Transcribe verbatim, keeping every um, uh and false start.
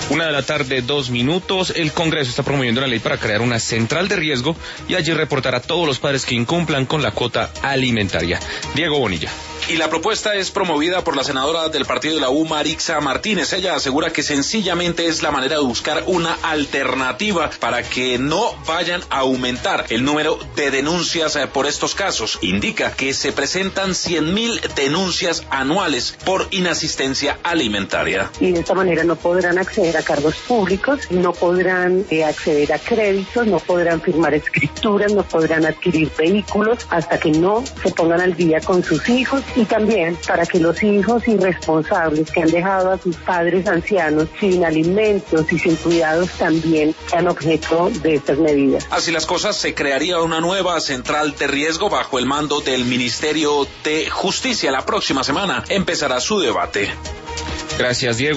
Una de la tarde, dos minutos. El Congreso está promoviendo una ley para crear una central de riesgo y allí reportar a todos los padres que incumplan con la cuota alimentaria. Diego Bonilla. Y la propuesta es promovida por la senadora del partido de la U, Marixa Martínez. Ella asegura que sencillamente es la manera de buscar una alternativa para que no vayan a aumentar el número de denuncias por estos casos. Indica que se presentan cien mil denuncias anuales por inasistencia alimentaria. Y de esta manera no podrán acceder a cargos públicos, no podrán eh, acceder a créditos, no podrán firmar escrituras, no podrán adquirir vehículos hasta que no se pongan al día con sus hijos. Y también para que los hijos irresponsables que han dejado a sus padres ancianos sin alimentos y sin cuidados también sean objeto de estas medidas. Así las cosas, se crearía una nueva central de riesgo bajo el mando del Ministerio de Justicia. La próxima semana empezará su debate. Gracias, Diego.